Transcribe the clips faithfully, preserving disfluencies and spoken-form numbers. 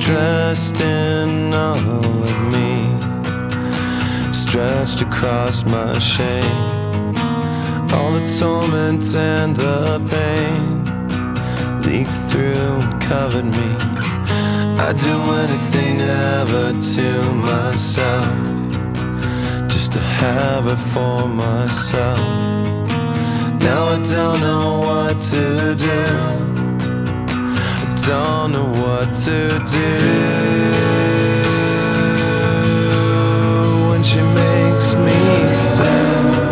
dressed in all of me, stretched across my shame. All the torment and the pain leaked through and covered me. I'd do anything ever to myself, just to have her for myself. Now I don't know what to do, I don't know what to do when she makes me sad.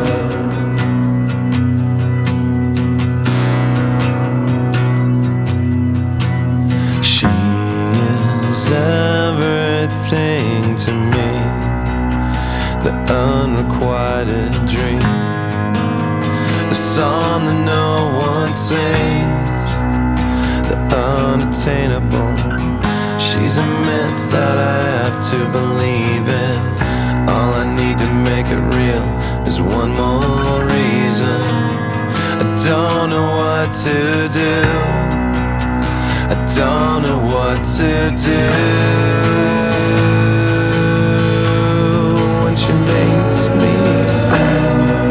She is everything to me, the unrequited dream, a song that no one sings, the unattainable. She's a myth that I have to believe in. All I need to make it real is one more reason. I don't know what to do, I don't know what to do when she makes me sad.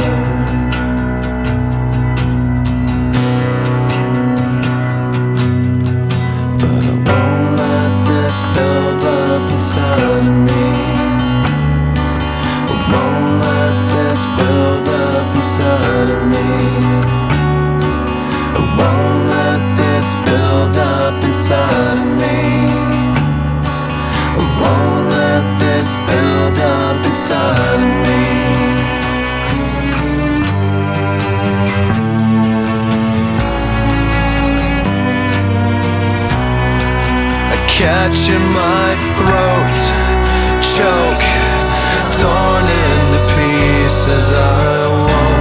But I won't let this build up inside of me. I won't let this build up inside of me. I won't let this build up inside of me. I won't let this build up inside of me. I catch in my throat, choke, torn into pieces. I won't